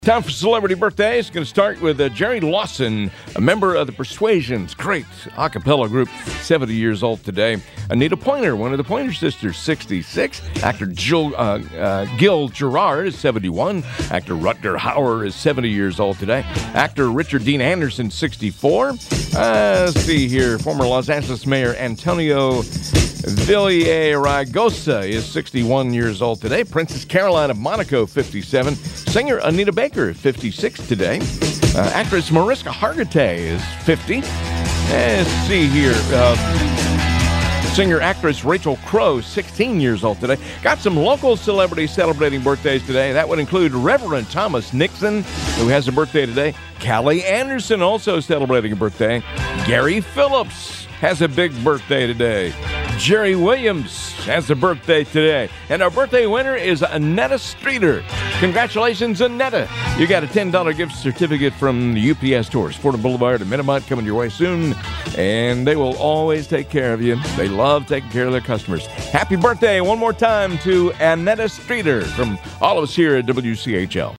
Time for celebrity birthdays. Going to start with Jerry Lawson, a member of the Persuasions, great a cappella group, 70 years old today. Anita Pointer, one of the Pointer Sisters, 66. Actor Gil Gerard is 71. Actor Rutger Hauer is 70 years old today. Actor Richard Dean Anderson, 64. Let's see here. Former Los Angeles Mayor Antonio Villaraigosa is 61 years old today. Princess Caroline of Monaco, 57. Singer Anita Baker, 56 today. Actress Mariska Hargitay is 50. Let's see here. Singer-actress Rachel Crow, 16 years old today. Got some local celebrities celebrating birthdays today. That would include Reverend Thomas Nixon, who has a birthday today. Callie Anderson also celebrating a birthday. Gary Phillips has a big birthday today. Jerry Williams has a birthday today. And our birthday winner is Annetta Streeter. Congratulations, Annetta. You got a $10 gift certificate from the UPS Stores, Fordham Boulevard and Minamont, coming your way soon. And they will always take care of you. They love taking care of their customers. Happy birthday one more time to Annetta Streeter from all of us here at WCHL.